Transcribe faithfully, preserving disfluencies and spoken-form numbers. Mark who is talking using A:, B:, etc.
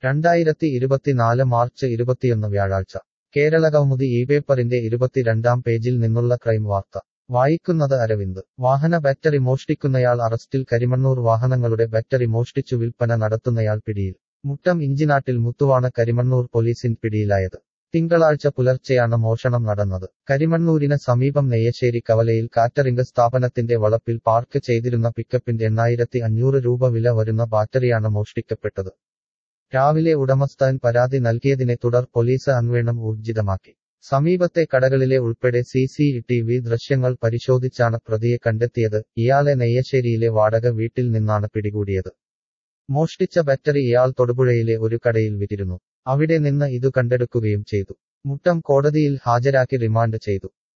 A: രണ്ടായിരത്തി ഇരുപത്തിനാല് മാർച്ച് ഇരുപത്തിയൊന്ന് വ്യാഴാഴ്ച കേരളകൗമുദി ഈ പേപ്പറിന്റെ ഇരുപത്തിരണ്ടാം പേജിൽ നിന്നുള്ള ക്രൈം വാർത്ത വായിക്കുന്നത് അരവിന്ദ് വാഹന ബാറ്ററി മോഷ്ടിക്കുന്നയാൾ അറസ്റ്റിൽ കരിമണ്ണൂർ വാഹനങ്ങളുടെ ബാറ്ററി മോഷ്ടിച്ചു വിൽപ്പന നടത്തുന്നയാൾ പിടിയിൽ മുട്ടം ഇഞ്ചിനാട്ടിൽ മുത്തുവാണ് കരിമണ്ണൂർ പോലീസിൻ പിടിയിലായത് തിങ്കളാഴ്ച പുലർച്ചെയാണ് മോഷണം നടന്നത് കരിമണ്ണൂരിന് സമീപം നെയ്യശ്ശേരി കവലയിൽ കാറ്ററിംഗ് സ്ഥാപനത്തിന്റെ വളപ്പിൽ പാർക്ക് ചെയ്തിരുന്ന പിക്കപ്പിന്റെ എണ്ണായിരത്തി അഞ്ഞൂറ് രൂപ വില വരുന്ന ബാറ്ററിയാണ് മോഷ്ടിക്കപ്പെട്ടത് രാവിലെ ഉടമസ്ഥൻ പരാതി നൽകിയതിനെ തുടർ പോലീസ് അന്വേഷണം ഊർജിതമാക്കി സമീപത്തെ കടകളിലെ ഉൾപ്പെടെ സി സി ടി വി ദൃശ്യങ്ങൾ പരിശോധിച്ചാണ് പ്രതിയെ കണ്ടെത്തിയത് ഇയാളെ നെയ്യശ്ശേരിയിലെ വാടക വീട്ടിൽ നിന്നാണ് പിടികൂടിയത് മോഷ്ടിച്ച ബാറ്ററി ഇയാൾ തൊടുപുഴയിലെ ഒരു കടയിൽ വിറ്റിരുന്നു അവിടെ നിന്ന് ഇതു കണ്ടെടുക്കുകയും ചെയ്തു മുട്ടം കോടതിയിൽ ഹാജരാക്കി റിമാൻഡ് ചെയ്തു